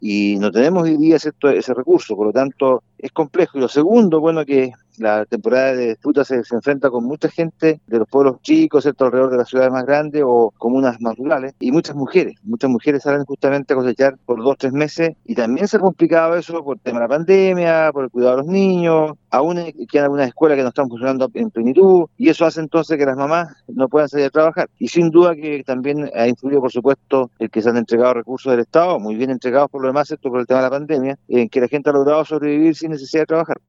y no tenemos hoy día ese recurso, por lo tanto es complejo. Y lo segundo, bueno, que la temporada de frutas se enfrenta con mucha gente de los pueblos chicos, ¿cierto?, alrededor de las ciudades más grandes o comunas más rurales, y muchas mujeres salen justamente a cosechar por 2, 3 meses, y también se ha complicado eso por el tema de la pandemia, por el cuidado de los niños, aún quedan algunas escuelas que no están funcionando en plenitud, y eso hace entonces que las mamás no puedan salir a trabajar. Y sin duda que también ha influido, por supuesto, el que se han entregado recursos del Estado, muy bien entregados por lo demás, ¿cierto?, por el tema de la pandemia, en que la gente ha logrado sobrevivir sin necesidad de trabajar.